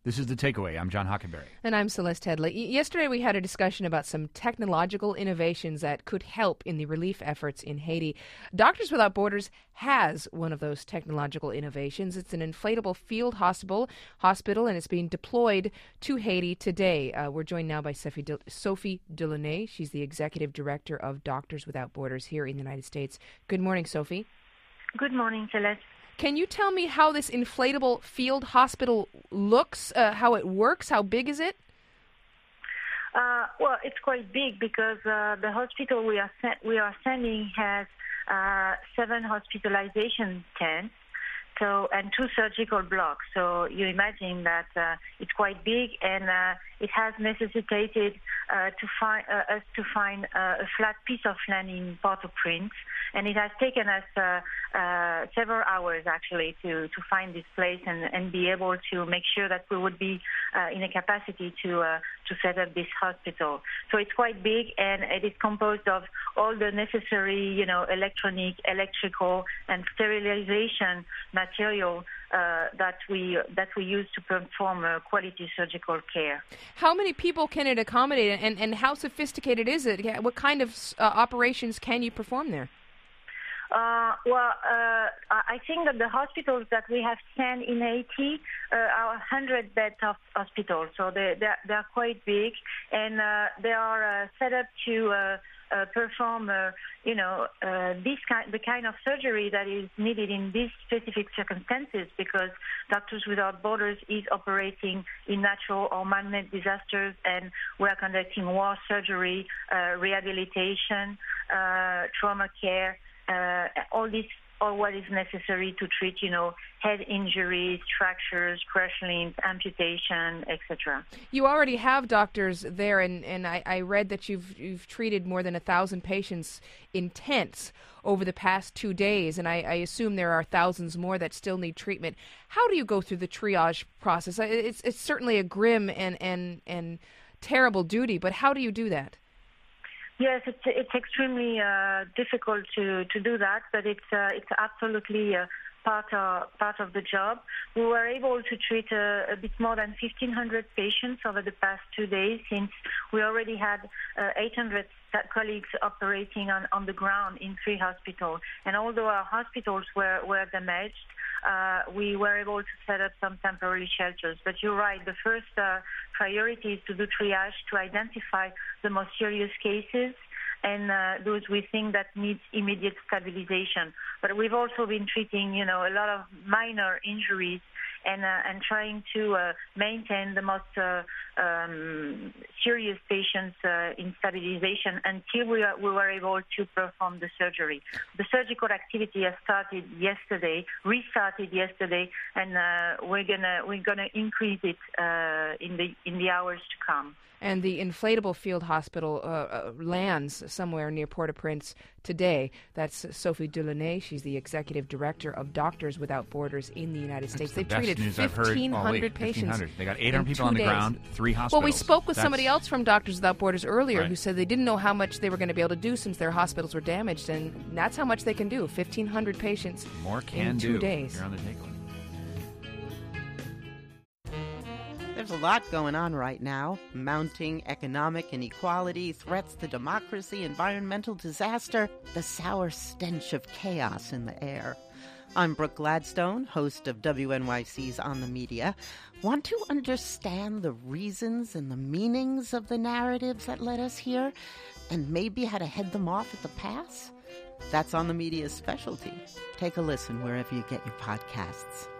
This is The Takeaway. I'm John Hockenberry. And I'm Celeste Headley. Yesterday we had a discussion about some technological innovations that could help in the relief efforts in Haiti. Doctors Without Borders has one of those technological innovations. It's an inflatable field hospital, and it's being deployed to Haiti today. We're joined now by Sophie Delaunay. She's the executive director of Doctors Without Borders here in the United States. Good morning, Sophie. Good morning, Celeste. Can you tell me how this inflatable field hospital looks, how it works, how big is it? Well, it's quite big because the hospital we are sending has 7 hospitalization tents, and 2 surgical blocks. So you imagine that it's quite big, and it has necessitated us to find a flat piece of land in Port-au-Prince, and it has taken us several hours actually to find this place and be able to make sure that we would be in a capacity to set up this hospital. So it's quite big, and it is composed of all the necessary, electronic, electrical, and sterilization material that we use to perform quality surgical care. How many people can it accommodate, and how sophisticated is it? What kind of operations can you perform there? I think that the hospitals that we have sent in Haiti are 100-bed hospitals, so they're quite big, and they are set up to perform, the kind of surgery that is needed in these specific circumstances, because Doctors Without Borders is operating in natural or man-made disasters, and we are conducting war surgery, rehabilitation, trauma care, all what is necessary to treat, head injuries, fractures, crushed limbs, amputation, etc. You already have doctors there, and I read that you've treated more than 1,000 patients in tents over the past 2 days, and I assume there are thousands more that still need treatment. How do you go through the triage process? It's certainly a grim and terrible duty, but how do you do that? Yes, it's extremely difficult to do that, but it's absolutely part of the job. We were able to treat a bit more than 1,500 patients over the past 2 days, since we already had 800 colleagues operating on the ground in 3 hospitals. And although our hospitals were damaged, we were able to set up some temporary shelters. But you're right, the first priority is to do triage, to identify the most serious cases and those we think that needs immediate stabilization. But we've also been treating, a lot of minor injuries and trying to maintain the most serious patients in stabilization until we were able to perform the surgery. The surgical activity has restarted yesterday, and we're gonna increase it in the hours to come. And the inflatable field hospital lands somewhere near Port-au-Prince today. That's Sophie Delaunay. She's the executive director of Doctors Without Borders in the United States. They treated 1,500 patients. They got 800 people on the ground, 3 hospitals. Well, we spoke with somebody else from Doctors Without Borders earlier who said they didn't know how much they were going to be able to do since their hospitals were damaged, and that's how much they can do, 1,500 patients in 2 days. You're on The Takeaway. There's a lot going on right now. Mounting economic inequality, threats to democracy, environmental disaster, the sour stench of chaos in the air. I'm Brooke Gladstone, host of WNYC's On the Media. Want to understand the reasons and the meanings of the narratives that led us here, and maybe how to head them off at the pass? That's On the Media's specialty. Take a listen wherever you get your podcasts.